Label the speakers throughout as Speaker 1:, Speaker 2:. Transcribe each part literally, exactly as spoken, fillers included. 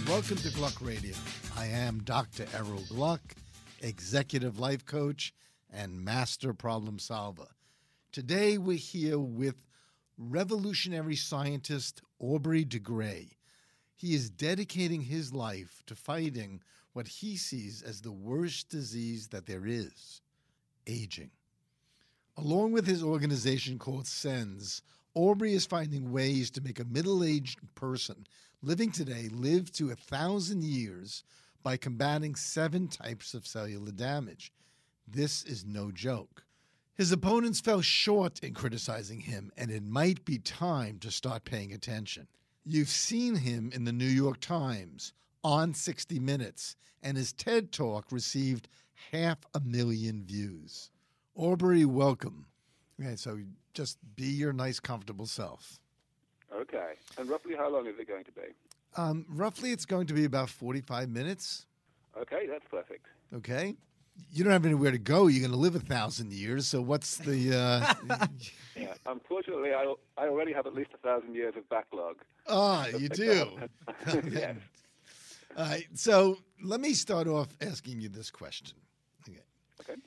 Speaker 1: Welcome to Gluck Radio. I am Doctor Errol Gluck, executive life coach and master problem solver. Today we're here with revolutionary scientist Aubrey de Grey. He is dedicating his life to fighting what he sees as the worst disease that there is, aging. Along with his organization called SENS, Aubrey is finding ways to make a middle-aged person living today live to a thousand years by combating seven types of cellular damage. This is no joke. His opponents fell short in criticizing him, and it might be time to start paying attention. You've seen him in the New York Times, on sixty minutes, and his TED Talk received half a million views. Aubrey, welcome. Okay, so just be your nice, comfortable self.
Speaker 2: Okay. And roughly how long is it going to be?
Speaker 1: Um, roughly, it's going to be about forty-five minutes.
Speaker 2: Okay, that's perfect.
Speaker 1: Okay. You don't have anywhere to go. You're going to live a thousand years. So what's the... Uh...
Speaker 2: yeah. Unfortunately, I, I already have at least a thousand years of backlog.
Speaker 1: Ah, you do?
Speaker 2: Yes.
Speaker 1: All right. So let me start off asking you this question. Okay.
Speaker 2: Okay.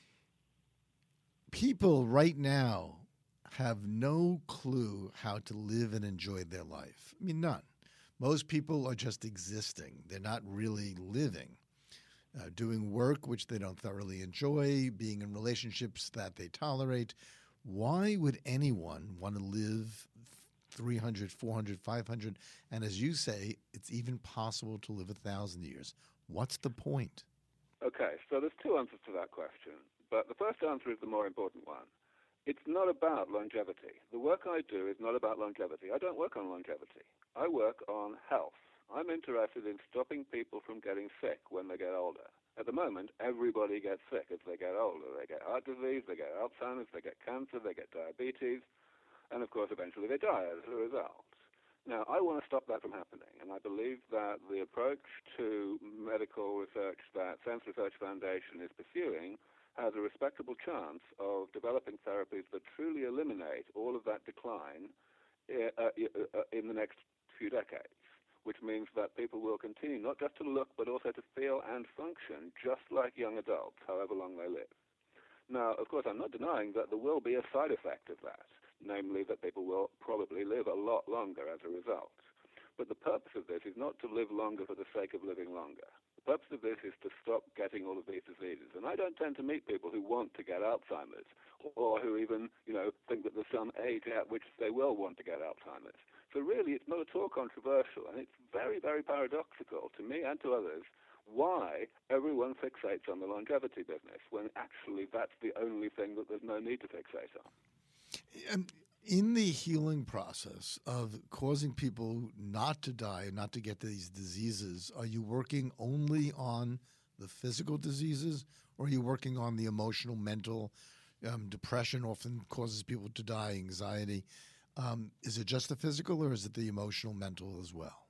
Speaker 1: People right now have no clue how to live and enjoy their life. I mean, none. Most people are just existing. They're not really living. Uh, doing work which they don't thoroughly enjoy, being in relationships that they tolerate. Why would anyone want to live three hundred, four hundred, five hundred, and as you say, it's even possible to live a thousand years? What's the point?
Speaker 2: Okay, so there's two answers to that question, but the first answer is the more important one. It's not about longevity. The work I do is not about longevity. I don't work on longevity. I work on health. I'm interested in stopping people from getting sick when they get older. At the moment, everybody gets sick as they get older. They get heart disease, they get Alzheimer's, they get cancer, they get diabetes, and of course eventually they die as a result. Now, I want to stop that from happening, and I believe that the approach to medical research that Sense Research Foundation is pursuing has a respectable chance of developing therapies that truly eliminate all of that decline uh, uh, in the next few decades, which means that people will continue not just to look but also to feel and function just like young adults, however long they live. Now, of course, I'm not denying that there will be a side effect of that, namely that people will probably live a lot longer as a result. But the purpose of this is not to live longer for the sake of living longer. The purpose of this is to stop getting all of these diseases. And I don't tend to meet people who want to get Alzheimer's or who even, you know, think that there's some age at which they will want to get Alzheimer's. So really, it's not at all controversial, and it's very, very paradoxical to me and to others why everyone fixates on the longevity business when actually that's the only thing that there's no need to fixate on.
Speaker 1: And in the healing process of causing people not to die, not to get these diseases, are you working only on the physical diseases, or are you working on the emotional, mental? Um, depression often causes people to die, anxiety. Um, is it just the physical, or is it the emotional, mental as well?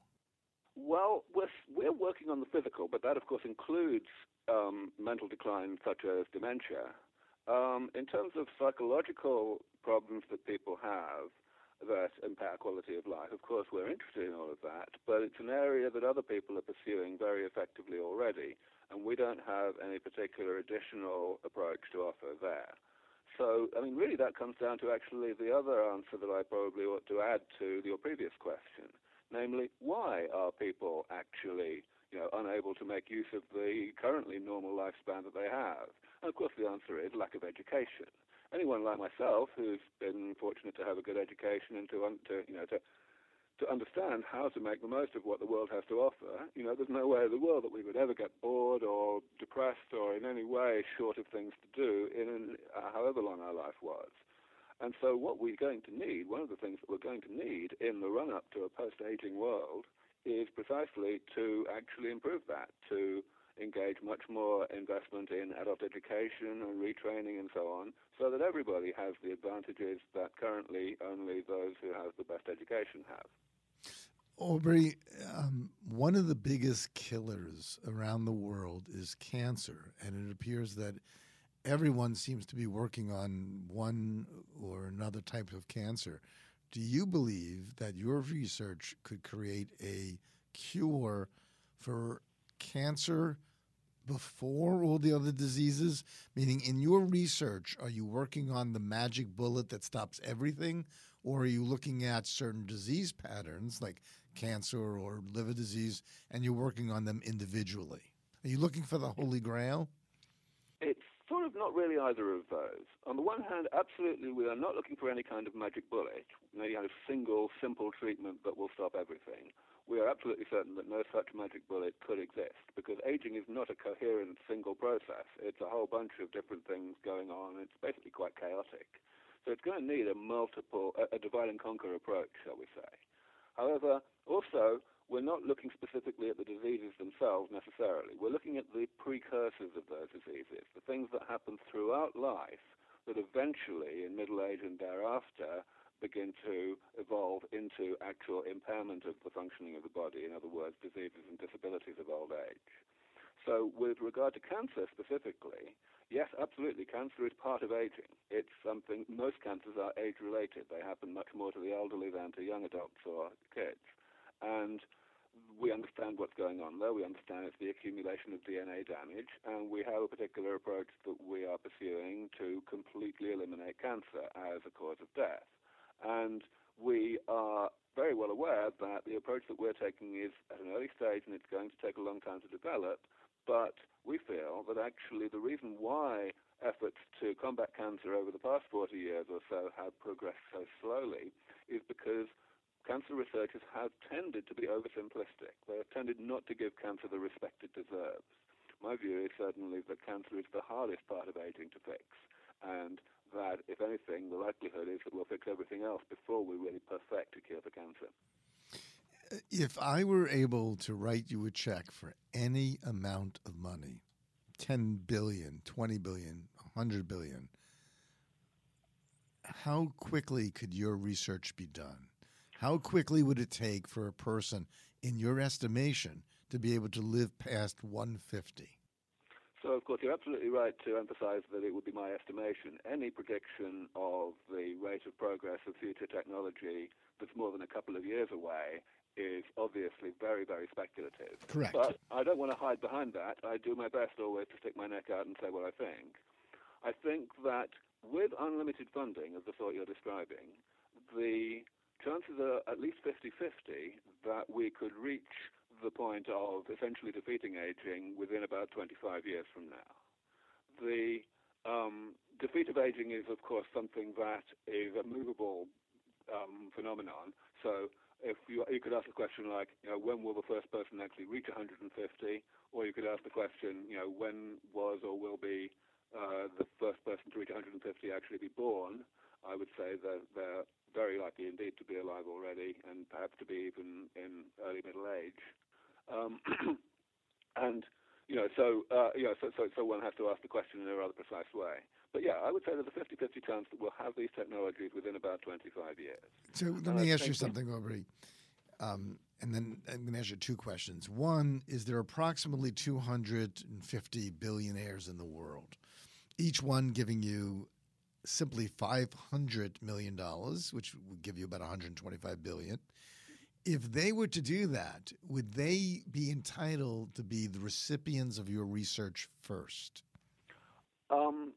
Speaker 2: Well, we're, we're working on the physical, but that, of course, includes um, mental decline such as dementia. Um, in terms of psychological problems that people have that impact quality of life, of course, we're interested in all of that, but it's an area that other people are pursuing very effectively already, and we don't have any particular additional approach to offer there. So, I mean, really that comes down to actually the other answer that I probably ought to add to your previous question, namely, why are people actually, you know, unable to make use of the currently normal lifespan that they have? And of course the answer is lack of education. Anyone like myself who's been fortunate to have a good education and to, to you know, to to understand how to make the most of what the world has to offer, you know, there's no way in the world that we would ever get bored or depressed or in any way short of things to do in uh, however long our life was. And so what we're going to need, one of the things that we're going to need in the run-up to a post-aging world is precisely to actually improve that, to engage much more investment in adult education and retraining and so on, so that everybody has the advantages that currently only those who have the best education have.
Speaker 1: Aubrey, um, one of the biggest killers around the world is cancer, and it appears that everyone seems to be working on one or another type of cancer. Do you believe that your research could create a cure for cancer before all the other diseases? Meaning, in your research, are you working on the magic bullet that stops everything? Or are you looking at certain disease patterns like cancer or liver disease, and you're working on them individually? Are you looking for the Holy Grail?
Speaker 2: It's sort of not really either of those. On the one hand, absolutely, we are not looking for any kind of magic bullet, any kind of single, simple treatment that will stop everything. We are absolutely certain that no such magic bullet could exist, because aging is not a coherent single process. It's a whole bunch of different things going on. It's basically quite chaotic. So it's going to need a multiple, a, a divide and conquer approach, shall we say. However, also, we're not looking specifically at the diseases themselves necessarily. We're looking at the precursors of those diseases, the things that happen throughout life that eventually, in middle age and thereafter, begin to evolve into actual impairment of the functioning of the body, in other words, diseases and disabilities of old age. So with regard to cancer specifically, yes, absolutely, cancer is part of aging. It's something, most cancers are age-related. They happen much more to the elderly than to young adults or kids. And we understand what's going on there. We understand it's the accumulation of D N A damage, and we have a particular approach that we are pursuing to completely eliminate cancer as a cause of death. And we are very well aware that the approach that we're taking is at an early stage and it's going to take a long time to develop, but we feel that actually the reason why efforts to combat cancer over the past forty years or so have progressed so slowly is because cancer researchers have tended to be oversimplistic. They have tended not to give cancer the respect it deserves. My view is certainly that cancer is the hardest part of aging to fix, and that, if anything, the likelihood is that we'll fix everything else before we really perfect a cure for cancer.
Speaker 1: If I were able to write you a check for any amount of money, ten billion dollars, twenty billion dollars, one hundred billion dollars, how quickly could your research be done? How quickly would it take for a person, in your estimation, to be able to live past one hundred fifty?
Speaker 2: So, of course, you're absolutely right to emphasize that it would be my estimation. Any prediction of the rate of progress of future technology that's more than a couple of years away is obviously very, very speculative.
Speaker 1: Correct.
Speaker 2: But I don't want to hide behind that. I do my best always to stick my neck out and say what I think. I think that with unlimited funding of the sort you're describing, the chances are at least fifty-fifty that we could reach the point of essentially defeating aging within about twenty-five years from now. The um, defeat of aging is, of course, something that is a movable um, phenomenon. So if you, you could ask a question like, you know, when will the first person actually reach one hundred fifty? Or you could ask the question, you know, when was or will be uh, the first person to reach one hundred fifty actually be born? I would say that they're very likely indeed to be alive already, and perhaps to be even in early middle age. Um, and you know, so uh, you know, so, so so one has to ask the question in a rather precise way. But yeah, I would say there's a fifty-fifty chance that we'll have these technologies within about twenty-five years.
Speaker 1: So let me ask you something, Aubrey. Um, and then I'm going to ask you two questions. One, is there approximately two hundred fifty billionaires in the world, each one giving you simply five hundred million dollars, which would give you about one hundred twenty-five billion dollars. If they were to do that, would they be entitled to be the recipients of your research first?
Speaker 2: Um,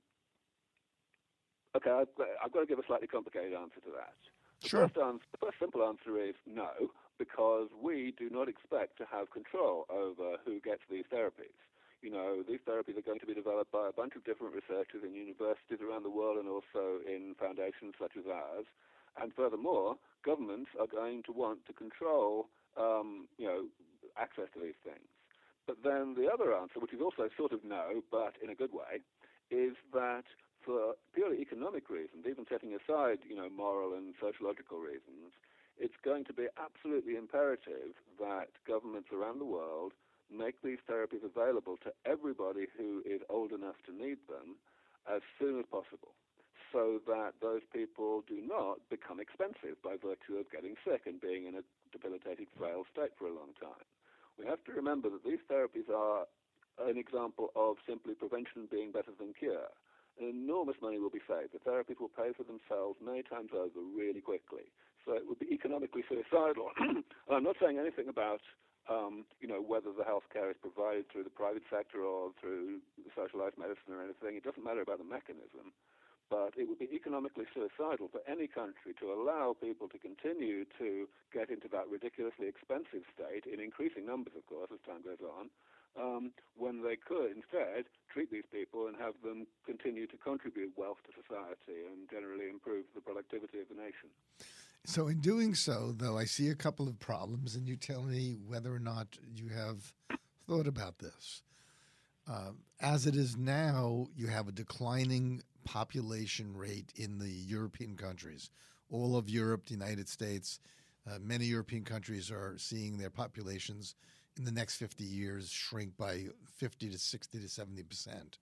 Speaker 2: okay, I've, I've got to give a slightly complicated answer to that. The
Speaker 1: Sure.
Speaker 2: First answer, the first simple answer is no, because we do not expect to have control over who gets these therapies. You know, these therapies are going to be developed by a bunch of different researchers in universities around the world and also in foundations such as ours. And furthermore, governments are going to want to control, um, you know, access to these things. But then the other answer, which is also sort of no, but in a good way, is that for purely economic reasons, even setting aside, you know, moral and sociological reasons, it's going to be absolutely imperative that governments around the world make these therapies available to everybody who is old enough to need them as soon as possible, so that those people do not become expensive by virtue of getting sick and being in a debilitated, frail state for a long time. We have to remember that these therapies are an example of simply prevention being better than cure. Enormous money will be saved. The therapies will pay for themselves many times over really quickly. So it would be economically suicidal. And I'm not saying anything about Um, you know, whether the health care is provided through the private sector or through socialized medicine or anything, it doesn't matter about the mechanism. But it would be economically suicidal for any country to allow people to continue to get into that ridiculously expensive state, in increasing numbers, of course, as time goes on, um, when they could instead treat these people and have them continue to contribute wealth to society and generally improve the productivity of the nation.
Speaker 1: So in doing so, though, I see a couple of problems, and you tell me whether or not you have thought about this. Uh, as it is now, you have a declining population rate in the European countries. All of Europe, the United States, uh, many European countries are seeing their populations in the next fifty years shrink by fifty to sixty to seventy percent.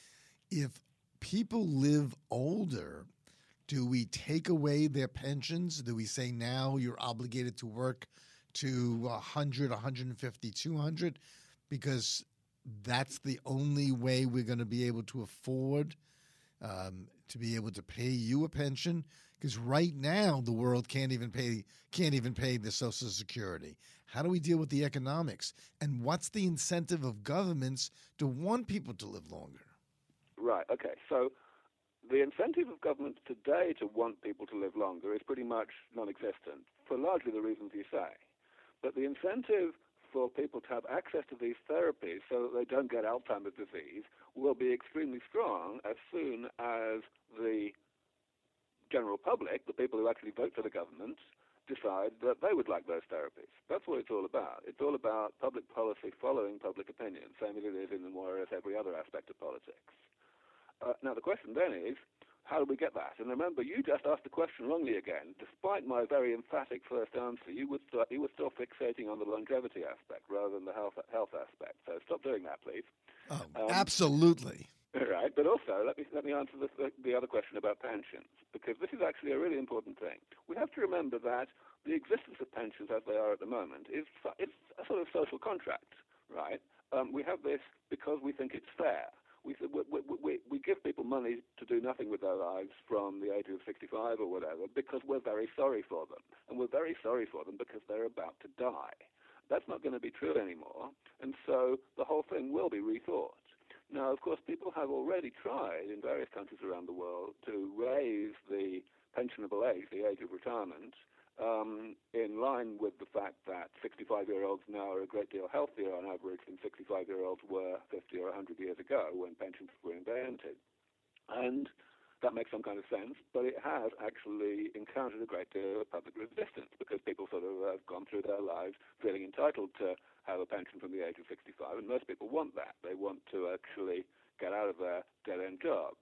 Speaker 1: If people live older, do we take away their pensions? Do we say now you're obligated to work to one hundred, one hundred fifty, two hundred? Because that's the only way we're going to be able to afford um, to be able to pay you a pension. Because right now the world can't even pay can't even pay the Social Security. How do we deal with the economics? And what's the incentive of governments to want people to live longer?
Speaker 2: Right. Okay. So the incentive of governments today to want people to live longer is pretty much non-existent for largely the reasons you say. But the incentive for people to have access to these therapies so that they don't get Alzheimer's disease will be extremely strong as soon as the general public, the people who actually vote for the government, decide that they would like those therapies. That's what it's all about. It's all about public policy following public opinion, same as it is in more or less every other aspect of politics. Uh, now, the question then is, how do we get that? And remember, you just asked the question wrongly again. Despite my very emphatic first answer, you were, st- you were still fixating on the longevity aspect rather than the health health aspect. So stop doing that, please.
Speaker 1: Oh,
Speaker 2: um,
Speaker 1: absolutely.
Speaker 2: Right, but also let me let me answer the, the, the other question about pensions, because this is actually a really important thing. We have to remember that the existence of pensions as they are at the moment is it's a sort of social contract, right? Um, we have this because we think it's fair. We, we, we, we give people money to do nothing with their lives from the age of sixty-five or whatever because we're very sorry for them. And we're very sorry for them because they're about to die. That's not going to be true anymore. And so the whole thing will be rethought. Now, of course, people have already tried in various countries around the world to raise the pensionable age, the age of retirement, Um, in line with the fact that sixty-five-year-olds now are a great deal healthier on average than sixty-five-year-olds were fifty or one hundred years ago when pensions were invented. And that makes some kind of sense, but it has actually encountered a great deal of public resistance because people sort of have gone through their lives feeling entitled to have a pension from the age of sixty-five, and most people want that. They want to actually get out of their dead-end jobs.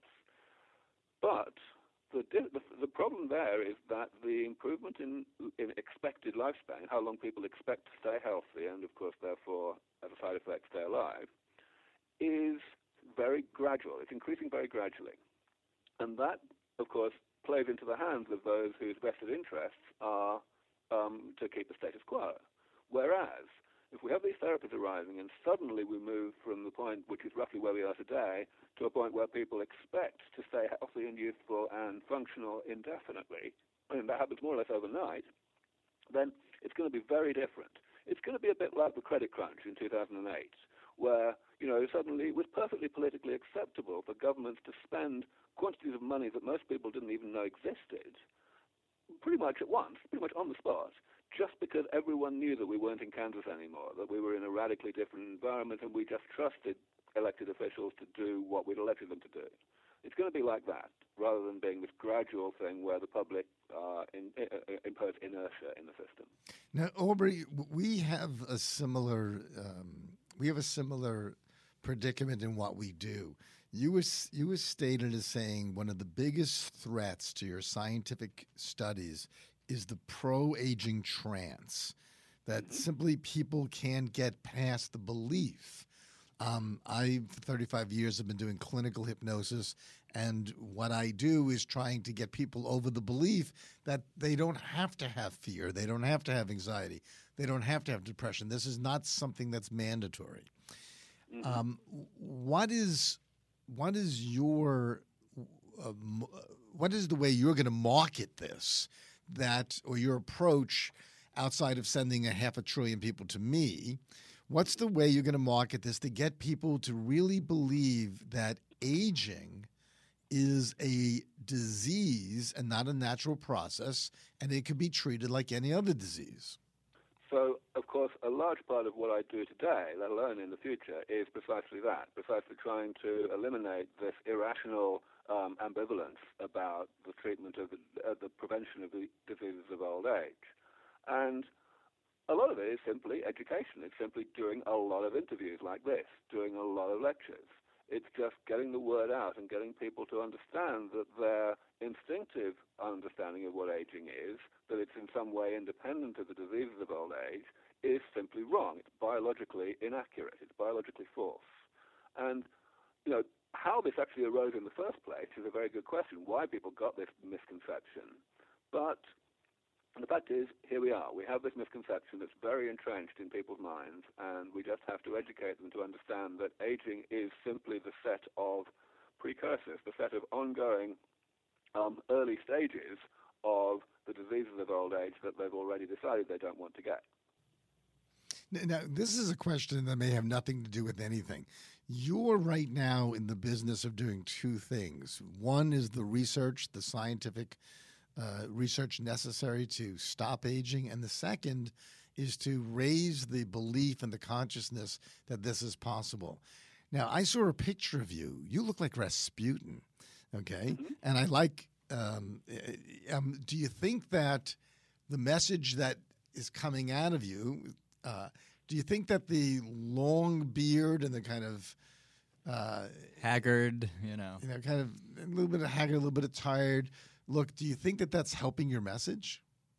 Speaker 2: But The, the, the problem there is that the improvement in, in expected lifespan, how long people expect to stay healthy and, of course, therefore, as a side effect, stay alive, is very gradual. It's increasing very gradually. And that, of course, plays into the hands of those whose vested interests are um, to keep the status quo. Whereas, if we have these therapies arising and suddenly we move from the point, which is roughly where we are today, to a point where people expect to stay healthy and youthful and functional indefinitely, and that happens more or less overnight, then it's going to be very different. It's going to be a bit like the credit crunch in two thousand eight, where, you know, suddenly it was perfectly politically acceptable for governments to spend quantities of money that most people didn't even know existed, pretty much at once, pretty much on the spot, just because everyone knew that we weren't in Kansas anymore, that we were in a radically different environment, and we just trusted elected officials to do what we'd elected them to do. It's going to be like that, rather than being this gradual thing where the public uh, in, uh, impose inertia in the system.
Speaker 1: Now, Aubrey, we have a similar um, we have a similar predicament in what we do. You were you were stated as saying one of the biggest threats to your scientific studies is the pro-aging trance, that mm-hmm. simply people can't get past the belief. Um, I, for thirty-five years, have been doing clinical hypnosis, and what I do is trying to get people over the belief that they don't have to have fear, they don't have to have anxiety, they don't have to have depression. This is not something that's mandatory. Mm-hmm. Um, what is what is your uh, what is the way you're going to market this? That or your approach outside of sending a half a trillion people to me, what's the way you're going to market this to get people to really believe that aging is a disease and not a natural process, and it could be treated like any other disease?
Speaker 2: So, of course, a large part of what I do today, let alone in the future, is precisely that, precisely trying to eliminate this irrational um, ambivalence about the treatment of the, uh, the prevention of the diseases of old age. And a lot of it is simply education. It's simply doing a lot of interviews like this, doing a lot of lectures. It's just getting the word out and getting people to understand that their instinctive understanding of what aging is, that it's in some way independent of the diseases of old age, is simply wrong. It's biologically inaccurate. It's biologically false. And, you know, how this actually arose in the first place is a very good question, why people got this misconception. But the fact is, here we are. We have this misconception that's very entrenched in people's minds, and we just have to educate them to understand that aging is simply the set of precursors, the set of ongoing um, early stages of the diseases of old age that they've already decided they don't want to get.
Speaker 1: Now, this is a question that may have nothing to do with anything. You're right now in the business of doing two things. One is the research, the scientific Uh, research necessary to stop aging, and the second is to raise the belief and the consciousness that this is possible. Now, I saw a picture of you. You look like Rasputin, okay?
Speaker 2: Mm-hmm.
Speaker 1: And I like, um, um, do you think that the message that is coming out of you, uh, do you think that the long beard and the kind of uh,
Speaker 3: haggard, you know,
Speaker 1: you know, kind of a little bit of haggard, a little bit of tired look, do you think that that's helping your message?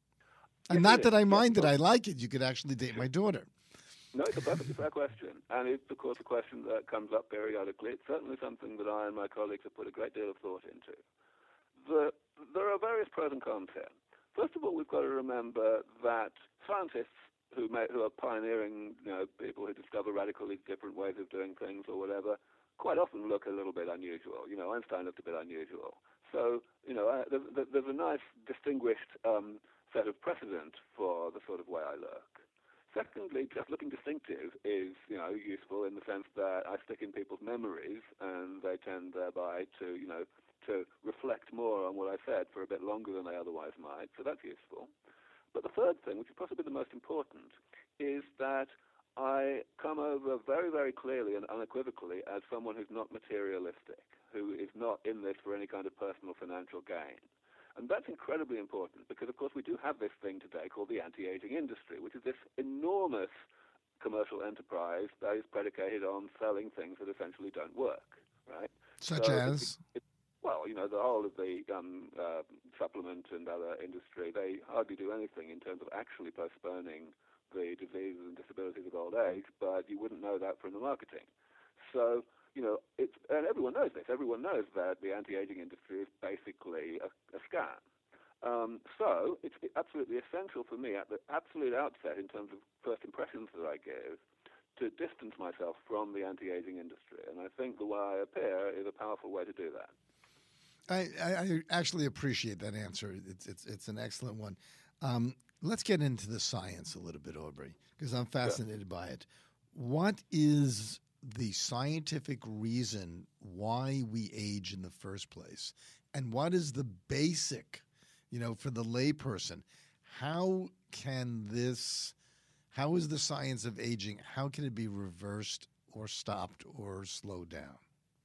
Speaker 1: And not that I mind that I like it. You could actually date my daughter.
Speaker 2: No, it's a perfectly fair question. And it's, of course, a question that comes up periodically. It's certainly something that I and my colleagues have put a great deal of thought into. The, there are various pros and cons here. First of all, we've got to remember that scientists who, may, who are pioneering, you know, people who discover radically different ways of doing things or whatever, quite often look a little bit unusual. You know, Einstein looked a bit unusual. So, you know, uh, there's, there's a nice distinguished um, set of precedent for the sort of way I look. Secondly, just looking distinctive is, you know, useful in the sense that I stick in people's memories and they tend thereby to, you know, to reflect more on what I said for a bit longer than they otherwise might. So that's useful. But the third thing, which is possibly the most important, is that I come over very, very clearly and unequivocally as someone who's not materialistic, who is not in this for any kind of personal financial gain. And that's incredibly important because, of course, we do have this thing today called the anti-aging industry, which is this enormous commercial enterprise that is predicated on selling things that essentially don't work, right?
Speaker 1: Such
Speaker 2: so
Speaker 1: as?
Speaker 2: It, it, well, you know, the whole of the um, uh, supplement and other industry, they hardly do anything in terms of actually postponing the diseases and disabilities of old age, but you wouldn't know that from the marketing. So, you know, it's, and everyone knows this. Everyone knows that the anti-aging industry is basically a, a scam. Um, so it's absolutely essential for me at the absolute outset in terms of first impressions that I give to distance myself from the anti-aging industry. And I think the way I appear is a powerful way to do that.
Speaker 1: I, I, I actually appreciate that answer. It's, it's, it's an excellent one. Um, Let's get into the science a little bit, Aubrey, because I'm fascinated yeah. by it. What is the scientific reason why we age in the first place? And what is the basic, you know, for the layperson, how can this, how is the science of aging, how can it be reversed or stopped or slowed down?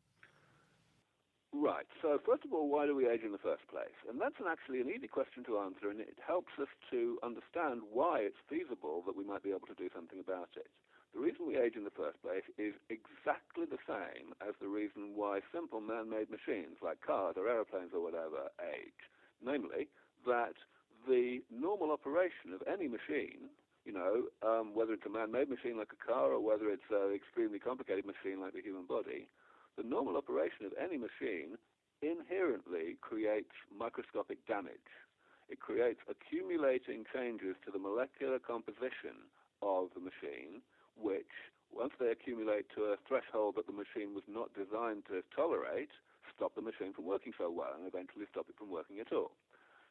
Speaker 2: Right. So first of all, why do we age in the first place? And that's an actually an easy question to answer, and it helps us to understand why it's feasible that we might be able to do something about it. The reason we age in the first place is exactly the same as the reason why simple man-made machines like cars or aeroplanes or whatever age. Namely, that the normal operation of any machine, you know, um, whether it's a man-made machine like a car or whether it's an extremely complicated machine like the human body, the normal operation of any machine inherently creates microscopic damage. It creates accumulating changes to the molecular composition of the machine, which, once they accumulate to a threshold that the machine was not designed to tolerate, stop the machine from working so well and eventually stop it from working at all.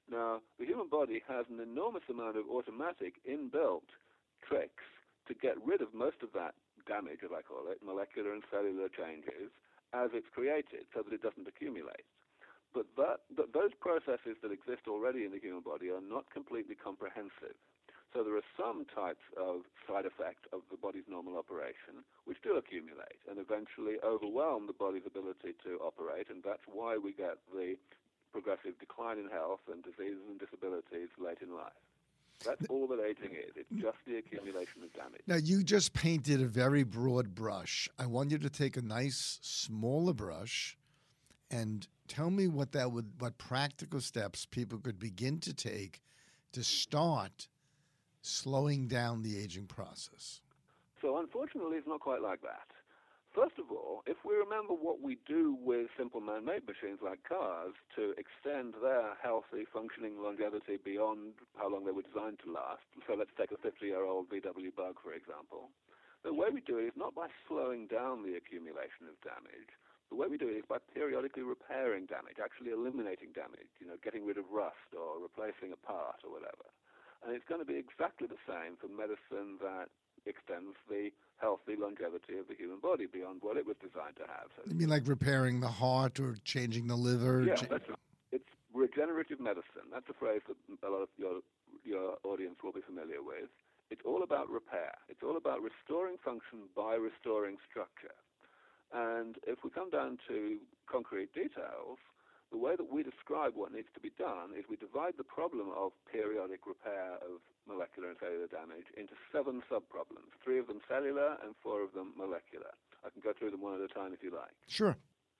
Speaker 2: Now, the human body has an enormous amount of automatic inbuilt tricks to get rid of most of that damage, as I call it, molecular and cellular changes, as it's created, so that it doesn't accumulate. But that, th- those processes that exist already in the human body are not completely comprehensive. So there are some types of side effects of the body's normal operation which do accumulate and eventually overwhelm the body's ability to operate, and that's why we get the progressive decline in health and diseases and disabilities late in life. That's all that aging is. It's just the accumulation of damage.
Speaker 1: Now, you just painted a very broad brush. I want you to take a nice, smaller brush and tell me what that would, what practical steps people could begin to take to start slowing down the aging process.
Speaker 2: So unfortunately, it's not quite like that. First of all, if we remember what we do with simple man-made machines like cars to extend their healthy, functioning longevity beyond how long they were designed to last, so let's take a fifty-year-old V W Bug, for example, the way we do it is not by slowing down the accumulation of damage. The way we do it is by periodically repairing damage, actually eliminating damage, you know, getting rid of rust or replacing a part or whatever. And it's going to be exactly the same for medicine that extends the healthy longevity of the human body beyond what it was designed to have. So
Speaker 1: You mean like repairing the heart or changing the liver?
Speaker 2: yeah,
Speaker 1: Cha-
Speaker 2: that's right. It's regenerative medicine. That's a phrase that a lot of your your audience will be familiar with. It's all about repair. It's all about restoring function by restoring structure. And if we come down to concrete details, the way that we describe what needs to be done is we divide the problem of periodic repair of molecular and cellular damage into seven subproblems, three of them cellular and four of them molecular. I can go through them one at a time if you like.
Speaker 1: Sure.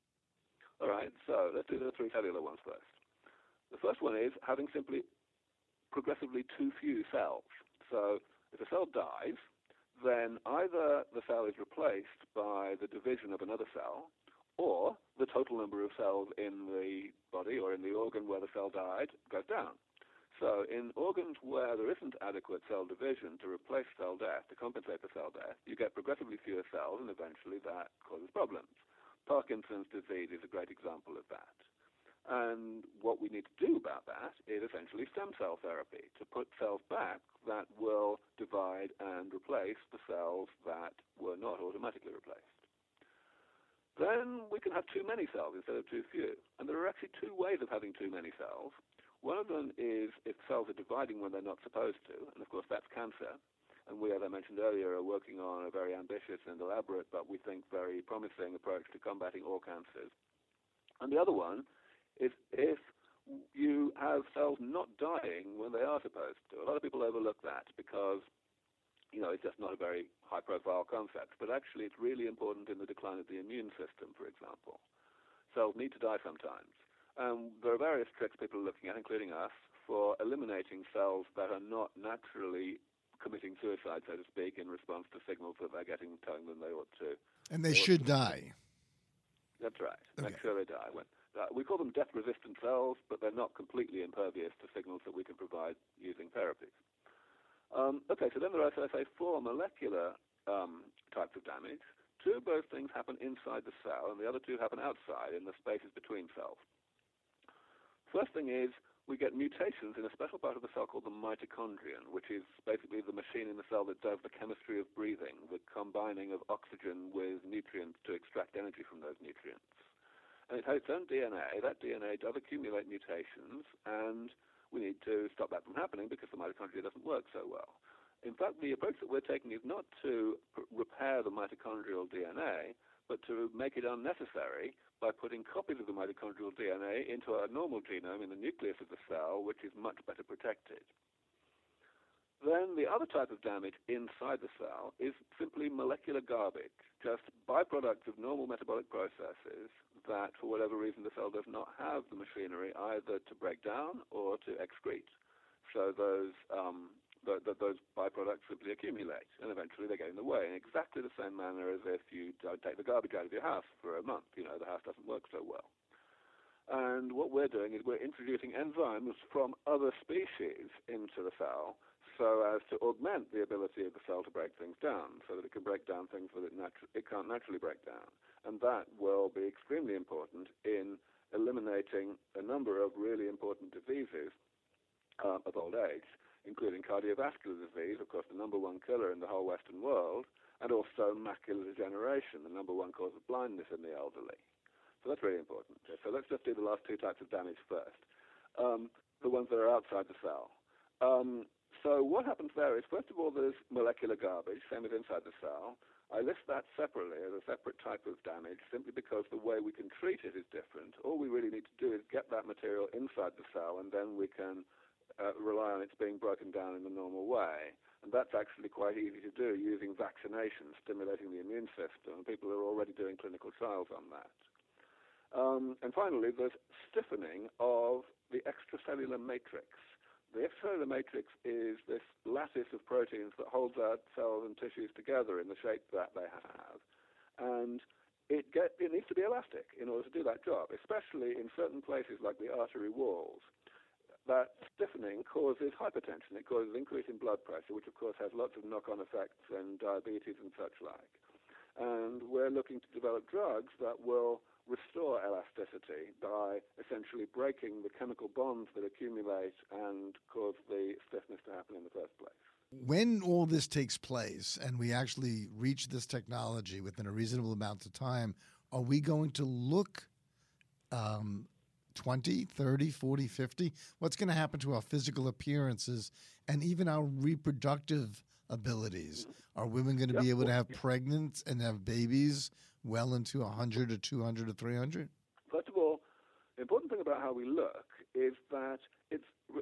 Speaker 2: All right, so let's do the three cellular ones first. The first one is having simply progressively too few cells. So if a cell dies, then either the cell is replaced by the division of another cell, or the total number of cells in the body or in the organ where the cell died goes down. So in organs where there isn't adequate cell division to replace cell death, to compensate for cell death, you get progressively fewer cells, and eventually that causes problems. Parkinson's disease is a great example of that. And what we need to do about that is essentially stem cell therapy, to put cells back that will divide and replace the cells that were not automatically replaced. Then we can have too many cells instead of too few. And there are actually two ways of having too many cells. One of them is if cells are dividing when they're not supposed to, and of course that's cancer. And we, as I mentioned earlier, are working on a very ambitious and elaborate, but we think very promising approach to combating all cancers. And the other one is if you have cells not dying when they are supposed to. A lot of people overlook that because, you know, it's just not a very high-profile concept. But actually, it's really important in the decline of the immune system, for example. Cells need to die sometimes. Um, there are various tricks people are looking at, including us, for eliminating cells that are not naturally committing suicide, so to speak, in response to signals that they're getting telling them they ought to.
Speaker 1: And they
Speaker 2: ought
Speaker 1: should
Speaker 2: to.
Speaker 1: die.
Speaker 2: That's right.
Speaker 1: Okay.
Speaker 2: Make sure they die. When, uh, we call them death-resistant cells, but they're not completely impervious to signals that we can provide using therapies. Um, okay, so then there are, as I say, four molecular um, types of damage. Two of those things happen inside the cell, and the other two happen outside in the spaces between cells. First thing is we get mutations in a special part of the cell called the mitochondrion, which is basically the machine in the cell that does the chemistry of breathing, the combining of oxygen with nutrients to extract energy from those nutrients. And it has its own D N A. That D N A does accumulate mutations, and we need to stop that from happening because the mitochondria doesn't work so well. In fact, the approach that we're taking is not to pr- repair the mitochondrial D N A, but to make it unnecessary by putting copies of the mitochondrial D N A into a normal genome in the nucleus of the cell, which is much better protected. Then the other type of damage inside the cell is simply molecular garbage, just byproducts of normal metabolic processes that, for whatever reason, the cell does not have the machinery either to break down or to excrete. So those um, th- th- those byproducts simply accumulate, and eventually they get in the way in exactly the same manner as if you don't take the garbage out of your house for a month. You know, the house doesn't work so well. And what we're doing is we're introducing enzymes from other species into the cell so as to augment the ability of the cell to break things down, so that it can break down things that it, natu- it can't naturally break down. And that will be extremely important in eliminating a number of really important diseases uh, of old age, including cardiovascular disease, of course, the number one killer in the whole Western world, and also macular degeneration, the number one cause of blindness in the elderly. So that's really important. So let's just do the last two types of damage first, um, the ones that are outside the cell. Um, so what happens there is, first of all, there's molecular garbage, same as inside the cell. I list that separately as a separate type of damage simply because the way we can treat it is different. All we really need to do is get that material inside the cell, and then we can uh, rely on its being broken down in the normal way. And that's actually quite easy to do using vaccination, stimulating the immune system. People are already doing clinical trials on that. Um, and finally, there's stiffening of the extracellular matrix. The extracellular matrix is this lattice of proteins that holds our cells and tissues together in the shape that they have. And it, get, it needs to be elastic in order to do that job, especially in certain places like the artery walls. That stiffening causes hypertension. It causes increase in blood pressure, which of course has lots of knock-on effects in diabetes and such like. And we're looking to develop drugs that will restore elasticity by essentially breaking the chemical bonds that accumulate and cause the stiffness to happen in the first place.
Speaker 1: When all this takes place and we actually reach this technology within a reasonable amount of time, are we going to look um, twenty, thirty, forty, fifty? What's going to happen to our physical appearances and even our reproductive abilities? Are women going to
Speaker 2: Yep.
Speaker 1: be able to have pregnant and have babies well into one hundred or two hundred or three hundred?
Speaker 2: First of all, the important thing about how we look is that it's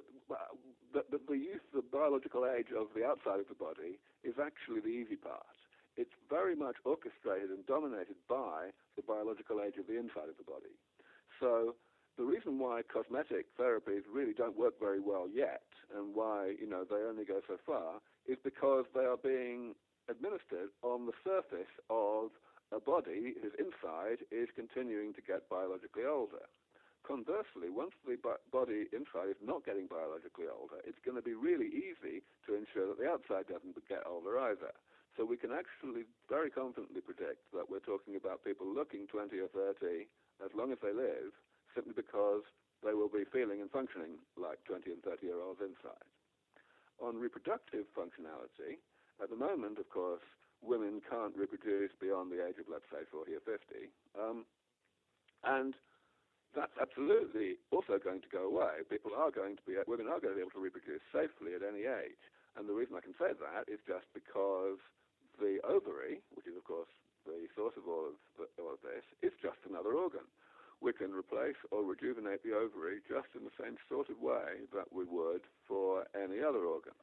Speaker 2: the, the, the use, the biological age of the outside of the body is actually the easy part. It's very much orchestrated and dominated by the biological age of the inside of the body. So the reason why cosmetic therapies really don't work very well yet, and why, you know, they only go so far, is because they are being administered on the surface of a body whose inside is continuing to get biologically older. Conversely, once the body inside is not getting biologically older, it's going to be really easy to ensure that the outside doesn't get older either. So we can actually very confidently predict that we're talking about people looking twenty or thirty as long as they live, simply because they will be feeling and functioning like twenty and thirty-year-olds inside. On reproductive functionality, at the moment, of course, women can't reproduce beyond the age of, let's say, forty or fifty. Um, and that's absolutely also going to go away. People are going to be, women are going to be able to reproduce safely at any age. And the reason I can say that is just because the ovary, which is, of course, the source of all of, the, all of this, is just another organ. We can replace or rejuvenate the ovary just in the same sort of way that we would for any other organ.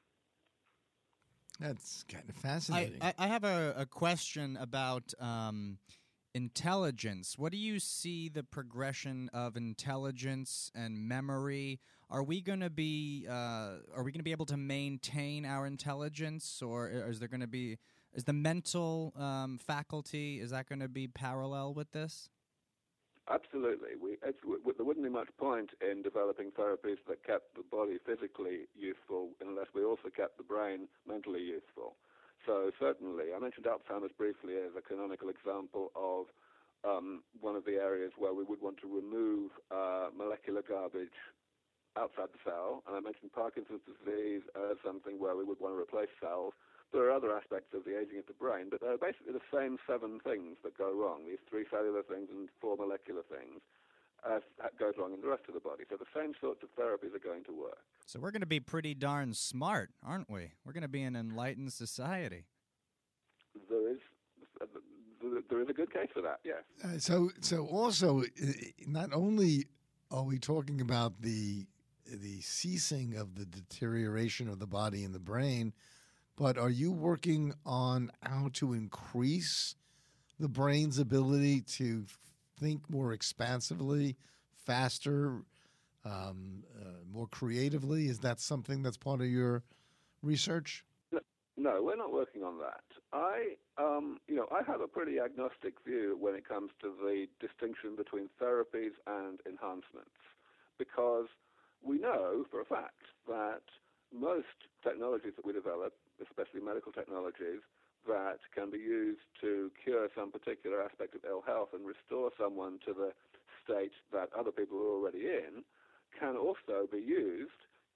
Speaker 1: That's kind of fascinating.
Speaker 3: I, I have a, a question about um, intelligence. What do you see the progression of intelligence and memory? Are we going to be uh, are we going to be able to maintain our intelligence, or is there going to be is the mental um, faculty, is that going to be parallel with this?
Speaker 2: Absolutely. We, it's, we, there wouldn't be much point in developing therapies that kept the body physically useful unless we also kept the brain mentally useful. So certainly, I mentioned Alzheimer's briefly as a canonical example of um, one of the areas where we would want to remove uh, molecular garbage outside the cell. And I mentioned Parkinson's disease as something where we would want to replace cells. There are other aspects of the aging of the brain, but they're basically the same seven things that go wrong, these three cellular things and four molecular things, as goes wrong in the rest of the body. So the same sorts of therapies are going to work.
Speaker 3: So we're going to be pretty darn smart, aren't we? We're going to be an enlightened society.
Speaker 2: There is there is a good case for that, yes.
Speaker 1: Uh, so, so also, uh, not only are we talking about the the ceasing of the deterioration of the body and the brain, but are you working on how to increase the brain's ability to think more expansively, faster, um, uh, more creatively? Is that something that's part of your research?
Speaker 2: No, we're not working on that. I, um, you know, I have a pretty agnostic view when it comes to the distinction between therapies and enhancements, because we know for a fact that most technologies that we develop, especially medical technologies, that can be used to cure some particular aspect of ill health and restore someone to the state that other people are already in, can also be used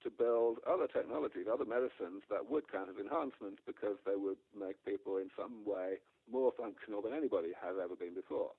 Speaker 2: to build other technologies, other medicines that would count as enhancements because they would make people in some way more functional than anybody has ever been before.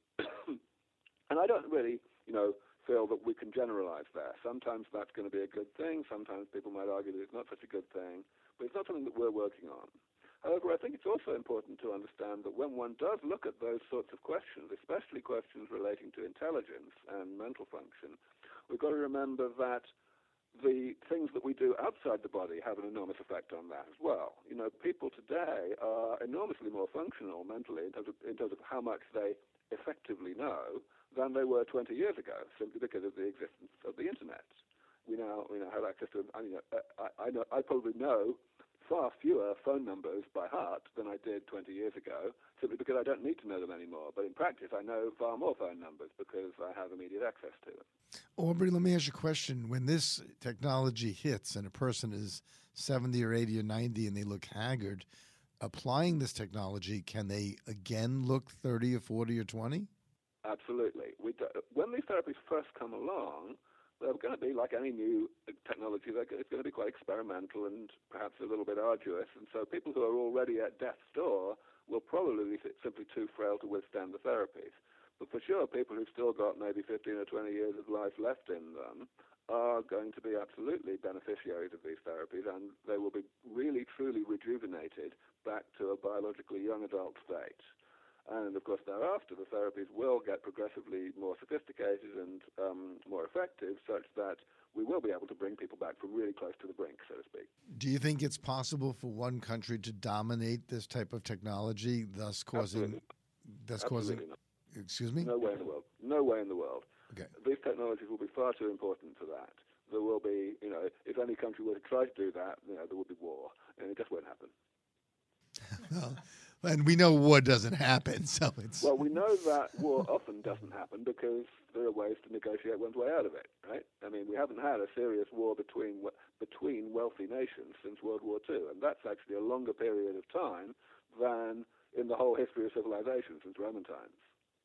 Speaker 2: And I don't really, you know, feel that we can generalize there. Sometimes that's going to be a good thing. Sometimes people might argue that it's not such a good thing, but it's not something that we're working on. However, I think it's also important to understand that when one does look at those sorts of questions, especially questions relating to intelligence and mental function, we've got to remember that the things that we do outside the body have an enormous effect on that as well. You know, people today are enormously more functional mentally in terms of, in terms of how much they effectively know than they were twenty years ago, simply because of the existence of the internet. We now, we now have access to, I mean, I, I, know, I probably know far fewer phone numbers by heart than I did twenty years ago, simply because I don't need to know them anymore. But in practice, I know far more phone numbers because I have immediate access to them.
Speaker 1: Aubrey, let me ask you a question. When this technology hits and a person is seventy or eighty or ninety and they look haggard, applying this technology, can they again look thirty or forty or twenty?
Speaker 2: Absolutely. We do, when these therapies first come along, they're going to be like any new technology. It's going to be quite experimental and perhaps a little bit arduous. And so people who are already at death's door will probably be simply too frail to withstand the therapies. But for sure, people who've still got maybe fifteen or twenty years of life left in them are going to be absolutely beneficiaries of these therapies, and they will be really, truly rejuvenated back to a biologically young adult state. And, of course, thereafter, the therapies will get progressively more sophisticated and um, more effective, such that we will be able to bring people back from really close to the brink, so to speak.
Speaker 1: Do you think it's possible for one country to dominate this type of technology, thus causing... Thus
Speaker 2: Absolutely
Speaker 1: causing
Speaker 2: not.
Speaker 1: Excuse me?
Speaker 2: No way in the world. No way in the world.
Speaker 1: Okay.
Speaker 2: These technologies will be far too important for that. There will be, you know, if any country were to try to do that, you know, there would be war, and it just won't happen.
Speaker 1: Well, and we know war doesn't happen, so it's...
Speaker 2: Well, we know that war often doesn't happen because there are ways to negotiate one's way out of it, right? I mean, we haven't had a serious war between between wealthy nations since World War Two, and that's actually a longer period of time than in the whole history of civilization since Roman times.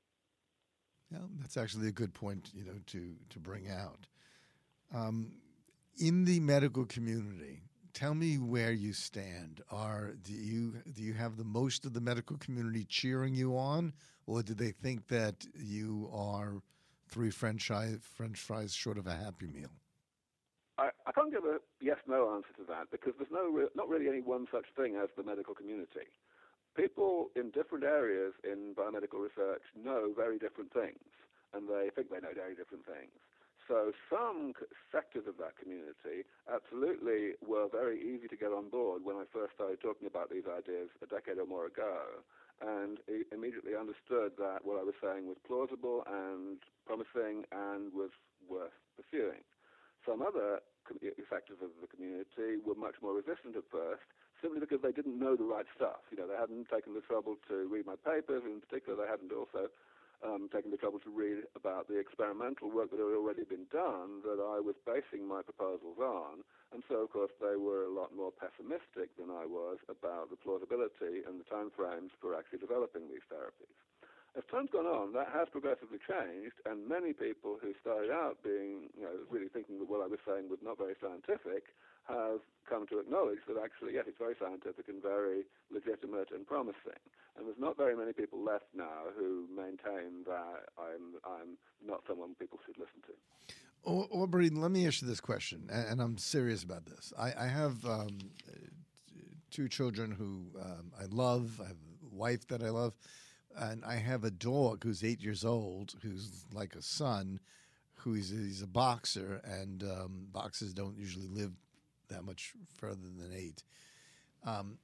Speaker 1: Yeah, that's actually a good point, you know, to, to bring out. Um, in the medical community, tell me where you stand. Are do you do you have the most of the medical community cheering you on, or do they think that you are three French fries, French fries short of a Happy Meal?
Speaker 2: I, I can't give a yes/no answer to that because there's no re- not really any one such thing as the medical community. People in different areas in biomedical research know very different things, and they think they know very different things. So some sectors of that community absolutely were very easy to get on board when I first started talking about these ideas a decade or more ago, and immediately understood that what I was saying was plausible and promising and was worth pursuing. Some other sectors of the community were much more resistant at first, simply because they didn't know the right stuff. You know, they hadn't taken the trouble to read my papers. In particular, they hadn't also um, taken the trouble to read about the experimental work that had already been done that I was basing my proposals on. And so, of course, they were a lot more pessimistic than I was about the plausibility and the timeframes for actually developing these therapies. As time's gone on, that has progressively changed, and many people who started out being, you know, really thinking that what I was saying was not very scientific have come to acknowledge that actually, yes, it's very scientific and very legitimate and promising. And there's not very many people left now who maintain that I'm I'm not someone people should listen to.
Speaker 1: Aubrey, let me ask you this question, and I'm serious about this. I, I have um, two children who um, I love. I have a wife that I love. And I have a dog who's eight years old, who's like a son, who is he's a boxer, and um, boxers don't usually live that much further than eight. Um,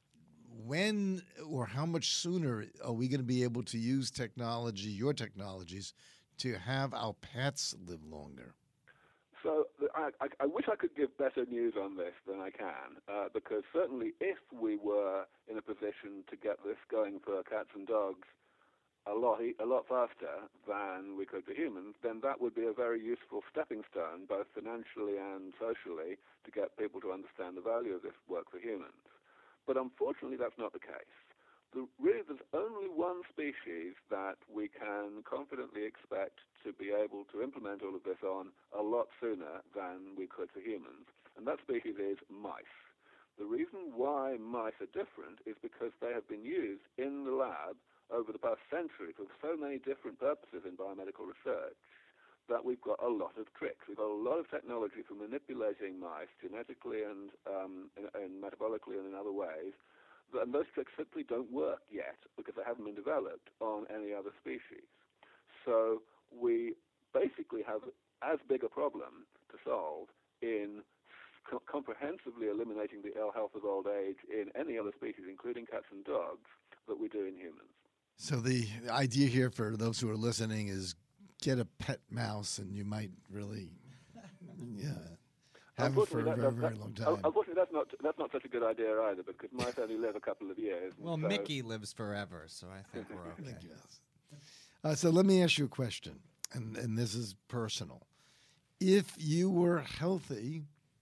Speaker 1: when or how much sooner are we going to be able to use technology, your technologies, to have our pets live longer?
Speaker 2: So I, I, I wish I could give better news on this than I can, uh, because certainly if we were in a position to get this going for cats and dogs a lot a lot faster than we could for humans, then that would be a very useful stepping stone, both financially and socially, to get people to understand the value of this work for humans. But unfortunately, that's not the case. the, really there's only one species that we can confidently expect to be able to implement all of this on a lot sooner than we could for humans, and that species is mice. The reason why mice are different is because they have been used in the lab over the past century for so many different purposes in biomedical research that we've got a lot of tricks. We've got a lot of technology for manipulating mice genetically and, um, and, and metabolically and in other ways, and those tricks simply don't work yet because they haven't been developed on any other species. So we basically have as big a problem to solve in co- comprehensively eliminating the ill health of old age in any other species, including cats and dogs, that we do in humans.
Speaker 1: So the idea here for those who are listening is get a pet mouse, and you might really, yeah, have it for a very, very long time.
Speaker 2: Unfortunately, that's not that's not such a good idea either, because mice only live a couple of years.
Speaker 3: Well,
Speaker 2: so.
Speaker 3: Mickey lives forever, so I think we're okay.
Speaker 1: Yes. Uh, so let me ask you a question, and and this is personal. If you were healthy,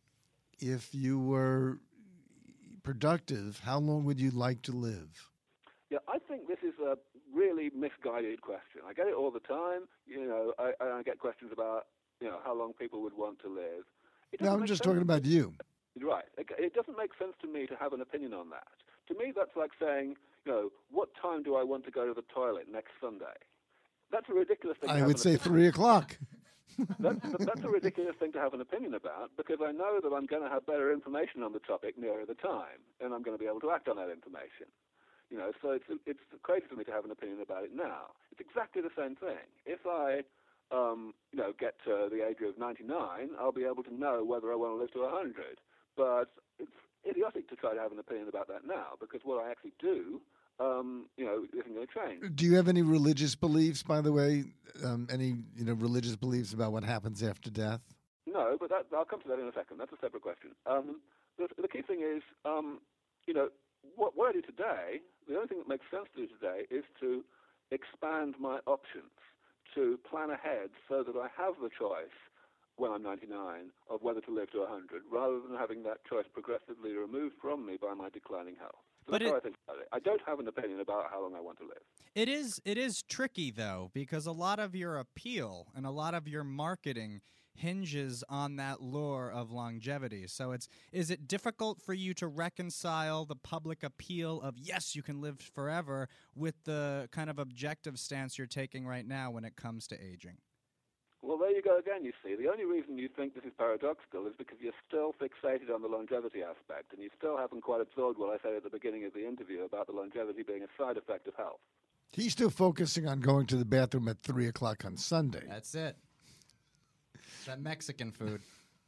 Speaker 1: if you were productive, how long would you like to live?
Speaker 2: Yeah, I think this is a really misguided question. I get it all the time. You know, I, I get questions about, you know, how long people would want to live.
Speaker 1: No, I'm just talking about you.
Speaker 2: Right. It, it doesn't make sense to me to have an opinion on that. To me, that's like saying, you know, what time do I want to go to the toilet next Sunday? That's a ridiculous thing to
Speaker 1: I
Speaker 2: have
Speaker 1: would
Speaker 2: an
Speaker 1: say
Speaker 2: opinion.
Speaker 1: three o'clock.
Speaker 2: That's, that's a ridiculous thing to have an opinion about, because I know that I'm going to have better information on the topic nearer the time, and I'm going to be able to act on that information. You know, so it's it's crazy for me to have an opinion about it now. It's exactly the same thing. If I, um, you know, get to the age of ninety-nine, I'll be able to know whether I want to live to one hundred. But it's idiotic to try to have an opinion about that now, because what I actually do, um, you know, isn't going to change.
Speaker 1: Do you have any religious beliefs, by the way? Um, any you know religious beliefs about what happens after death?
Speaker 2: No, but that, I'll come to that in a second. That's a separate question. Um, the, the key thing is, um, you know, what, what I do today, the only thing that makes sense to do today is to expand my options, to plan ahead so that I have the choice when I'm ninety-nine of whether to live to one hundred, rather than having that choice progressively removed from me by my declining health. So
Speaker 3: But
Speaker 2: that's how
Speaker 3: it-
Speaker 2: I think about it. I don't have an opinion about how long I want to live.
Speaker 3: It is it is tricky though, because a lot of your appeal and a lot of your marketing hinges on that lure of longevity. So it's is it difficult for you to reconcile the public appeal of yes, you can live forever with the kind of objective stance you're taking right now when it comes to aging?
Speaker 2: Well, there you go again, you see. The only reason you think this is paradoxical is because you're still fixated on the longevity aspect, and you still haven't quite absorbed what I said at the beginning of the interview about the longevity being a side effect of health.
Speaker 1: He's still focusing on going to the bathroom at three o'clock on Sunday.
Speaker 3: That's it. That Mexican food.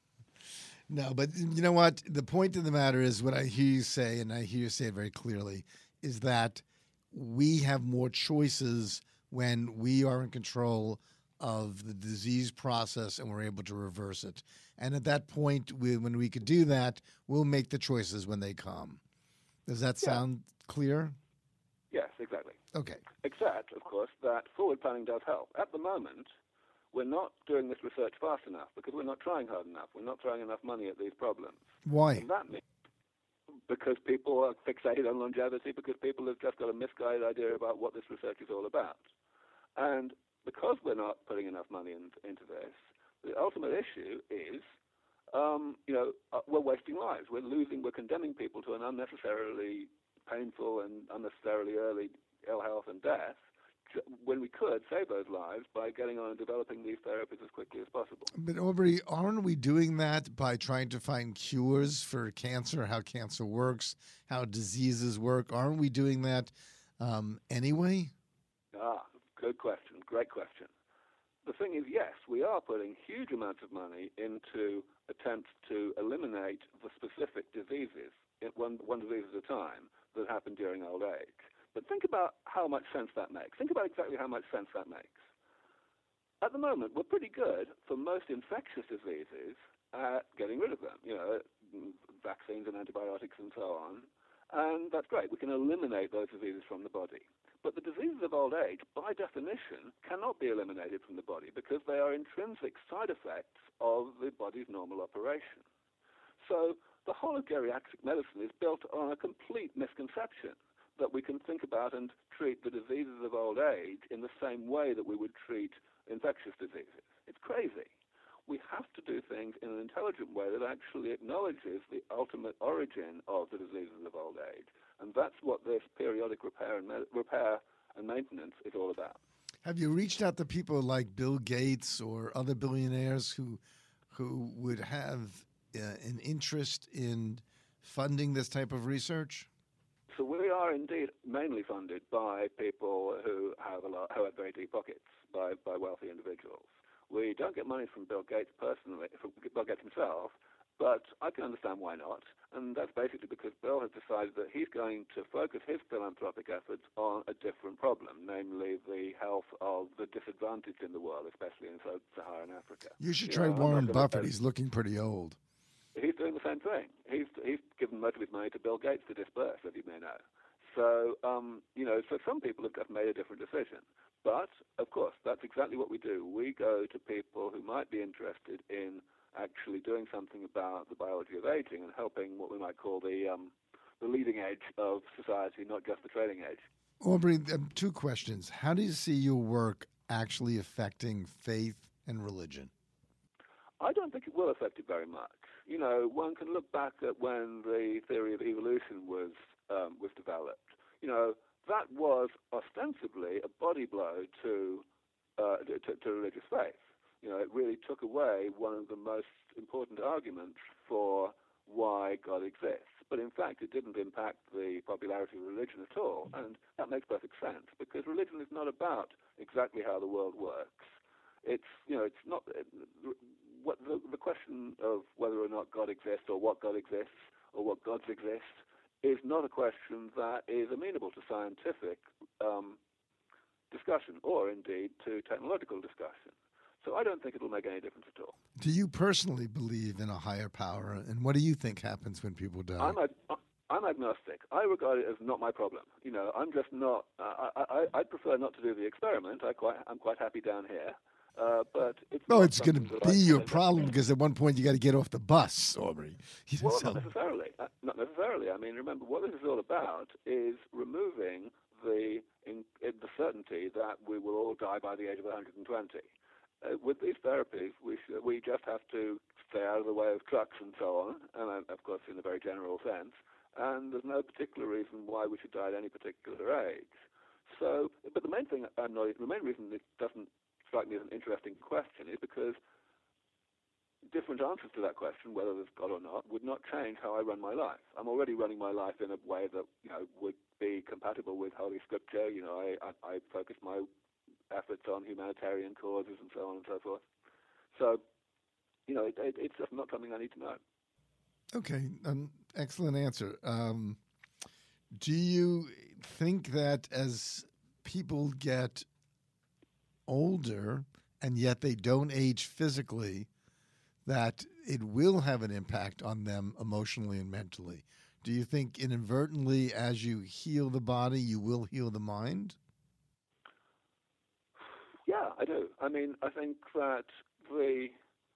Speaker 1: No, but you know what? The point of the matter is what I hear you say, and I hear you say it very clearly, is that we have more choices when we are in control of the disease process and we're able to reverse it. And at that point, we, when we could do that, we'll make the choices when they come. Does that
Speaker 2: Yeah.
Speaker 1: sound clear?
Speaker 2: Yes, exactly.
Speaker 1: Okay.
Speaker 2: Except, of course, that forward planning does help. At the moment, we're not doing this research fast enough because we're not trying hard enough. We're not throwing enough money at these problems.
Speaker 1: Why?
Speaker 2: And that means because people are fixated on longevity, because people have just got a misguided idea about what this research is all about. And because we're not putting enough money in, into this, the ultimate issue is, um, you know, uh, we're wasting lives. We're losing, we're condemning people to an unnecessarily painful and unnecessarily early ill health and death, when we could save those lives by getting on and developing these therapies as quickly as possible.
Speaker 1: But Aubrey, aren't we doing that by trying to find cures for cancer, how cancer works, how diseases work? Aren't we doing that um, anyway?
Speaker 2: Ah, good question. Great question. The thing is, yes, we are putting huge amounts of money into attempts to eliminate the specific diseases, one, one disease at a time, that happen during old age. But think about how much sense that makes. Think about exactly how much sense that makes. At the moment, we're pretty good for most infectious diseases at getting rid of them, you know, vaccines and antibiotics and so on. And that's great. We can eliminate those diseases from the body. But the diseases of old age, by definition, cannot be eliminated from the body because they are intrinsic side effects of the body's normal operation. So the whole of geriatric medicine is built on a complete misconception. that we can think about and treat the diseases of old age in the same way that we would treat infectious diseases. It's crazy. We have to do things in an intelligent way that actually acknowledges the ultimate origin of the diseases of old age. And that's what this periodic repair and, me- repair and maintenance is all about.
Speaker 1: Have you reached out to people like Bill Gates or other billionaires who who would have uh, an interest in funding this type of research?
Speaker 2: So we are indeed mainly funded by people who have a lot, who have very deep pockets, by, by wealthy individuals. We don't get money from Bill Gates personally, from Bill Gates himself, but I can understand why not. And that's basically because Bill has decided that he's going to focus his philanthropic efforts on a different problem, namely the health of the disadvantaged in the world, especially in sub-Saharan Africa.
Speaker 1: You should
Speaker 2: You
Speaker 1: try
Speaker 2: know, I'm
Speaker 1: Warren
Speaker 2: not gonna-
Speaker 1: Buffett. He's looking pretty old.
Speaker 2: He's doing the same thing. He's he's given most of his money to Bill Gates to disperse, as you may know. So, um, you know, so some people have just made a different decision. But, of course, that's exactly what we do. We go to people who might be interested in actually doing something about the biology of aging and helping what we might call the um, the leading edge of society, not just the trailing edge.
Speaker 1: Aubrey, um, two questions. How do you see your work actually affecting faith and religion?
Speaker 2: I don't think it will affect it very much. You know, one can look back at when the theory of evolution was um, was developed. You know, that was ostensibly a body blow to, uh, to to religious faith. You know, it really took away one of the most important arguments for why God exists. But in fact, it didn't impact the popularity of religion at all, and that makes perfect sense because religion is not about exactly how the world works. It's you know, it's not. What the, the question of whether or not God exists or what God exists or what gods exist is not a question that is amenable to scientific um, discussion or indeed to technological discussion. So I don't think it'll make any difference at all.
Speaker 1: Do you personally believe in a higher power, and what do you think happens when people die?
Speaker 2: I'm, ag- I'm agnostic. I regard it as not my problem. You know, I'm just not. Uh, I, I I prefer not to do the experiment. I quite I'm quite happy down here. Uh, but it's
Speaker 1: no,
Speaker 2: not
Speaker 1: it's going
Speaker 2: something
Speaker 1: to
Speaker 2: that
Speaker 1: be
Speaker 2: I
Speaker 1: your
Speaker 2: can
Speaker 1: problem because at one point you got to get off the bus, Aubrey. You
Speaker 2: Well,
Speaker 1: so-
Speaker 2: not necessarily. Uh, not necessarily. I mean, remember, what this is all about is removing the in, in the certainty that we will all die by the age of one hundred twenty. Uh, with these therapies, we sh- we just have to stay out of the way of trucks and so on, and uh, of course in a very general sense. And there's no particular reason why we should die at any particular age. So, but the main thing I'm not, the main reason it doesn't strike me as an interesting question is because different answers to that question, whether there's God or not, would not change how I run my life. I'm already running my life in a way that you know would be compatible with Holy Scripture. You know, I I, I focus my efforts on humanitarian causes and so on and so forth. So, you know, it, it, it's just not something I need to know.
Speaker 1: Okay, um, excellent answer. Um, do you think that as people get older and yet they don't age physically, that it will have an impact on them emotionally and mentally? Do you think inadvertently, as you heal the body, you will heal the mind?
Speaker 2: Yeah, I do. I mean, I think that the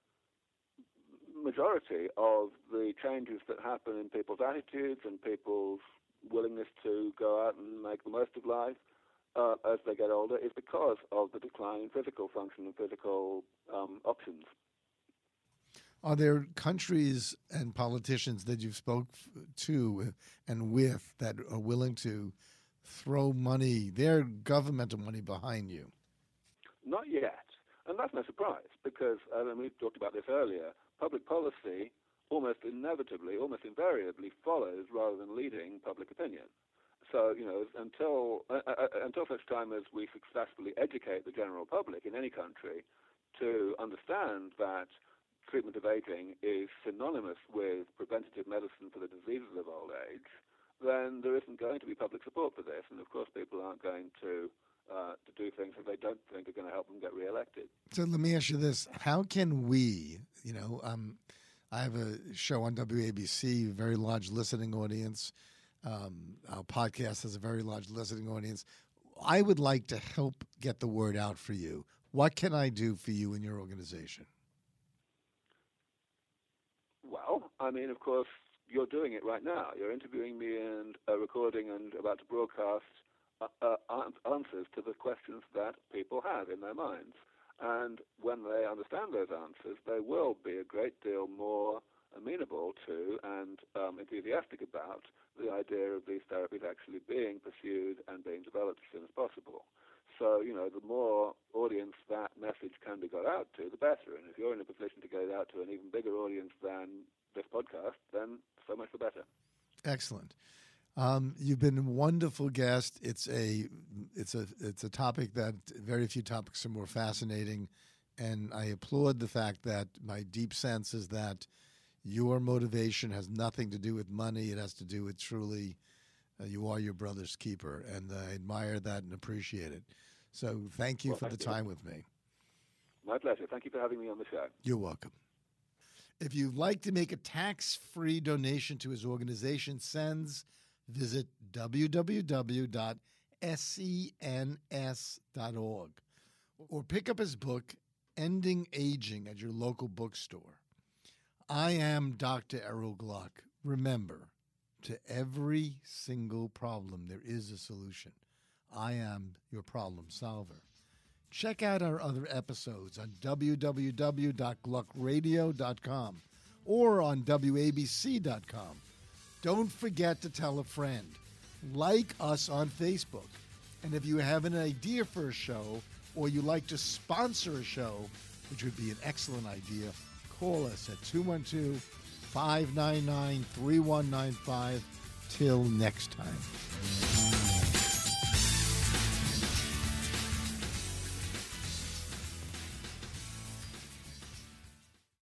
Speaker 2: majority of the changes that happen in people's attitudes and people's willingness to go out and make the most of life uh, as they get older is because of the decline in physical function and physical um, options.
Speaker 1: Are there countries and politicians that you've spoke to and with that are willing to throw money, their governmental money, behind you?
Speaker 2: Not yet. And that's no surprise because, uh, and we talked about this earlier, public policy almost inevitably, almost invariably follows rather than leading public opinion. So, you know, until uh, uh, until such time as we successfully educate the general public in any country to understand that treatment of aging is synonymous with preventative medicine for the diseases of old age, then there isn't going to be public support for this. And, of course, people aren't going to uh, to do things that they don't think are going to help them get reelected.
Speaker 1: So let me ask you this. How can we, you know, um, I have a show on W A B C, a very large listening audience. Um, our podcast has a very large listening audience. I would like to help get the word out for you. What can I do for you and your organization?
Speaker 2: Well, I mean, of course, you're doing it right now. You're interviewing me and uh, recording and about to broadcast uh, uh, answers to the questions that people have in their minds. And when they understand those answers, they will be a great deal more amenable to and um, enthusiastic about the idea of these therapies actually being pursued and being developed as soon as possible. So, you know, the more audience that message can be got out to, the better. And if you're in a position to get it out to an even bigger audience than this podcast, then so much the better.
Speaker 1: Excellent. Um, you've been a wonderful guest. It's a it's a it's a topic that very few topics are more fascinating, and I applaud the fact that my deep sense is that your motivation has nothing to do with money. It has to do with truly uh, you are your brother's keeper, and I admire that and appreciate it. So thank you
Speaker 2: well,
Speaker 1: for
Speaker 2: thank
Speaker 1: the
Speaker 2: you.
Speaker 1: time with me.
Speaker 2: My pleasure. Thank you for having me on the show.
Speaker 1: You're welcome. If you'd like to make a tax-free donation to his organization, SENS, visit w w w dot sens dot org or pick up his book, Ending Aging, at your local bookstore. I am Doctor Errol Gluck. Remember, to every single problem, there is a solution. I am your problem solver. Check out our other episodes on w w w dot gluck radio dot com or on w a b c dot com. Don't forget to tell a friend. Like us on Facebook. And if you have an idea for a show or you'd like to sponsor a show, which would be an excellent idea, call us at two one two, five nine nine, three one nine five. Till next time.